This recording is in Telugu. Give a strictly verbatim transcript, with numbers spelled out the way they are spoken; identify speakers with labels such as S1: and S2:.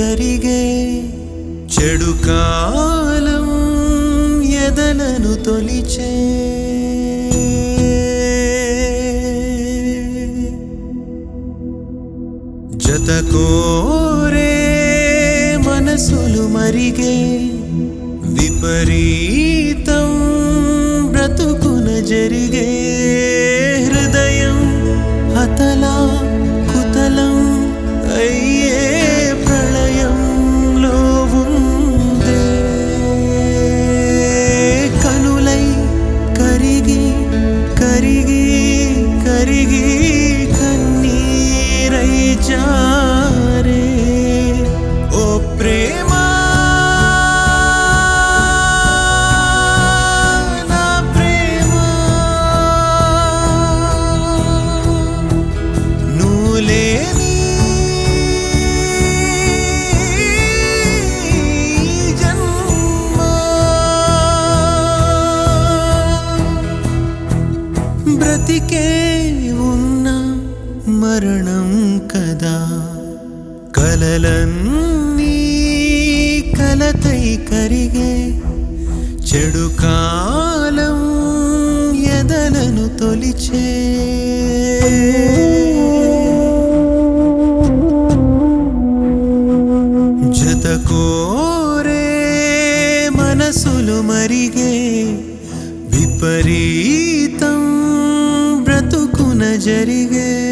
S1: కరిగే చెడు కాలం ఎదలను తొలిచే జత కోరే మనసులు మరిగే విపరీతం బ్రతుకున జరిగే హృదయం హతలా కుతలం అయ్యే ప్రళయంలో ఉందే కనులై కరిగి కరిగి కరిగి కన్నీరై జారే ఓ ప్రేమ బ్రతికే ఉన్న మరణం కదా కలలన్నీ కలతై కరిగే చెడు కాలం ఎదలను తొలిచే జత కోరే మనసులు మరిగే విపరీతం బ్రతుకున జరిగే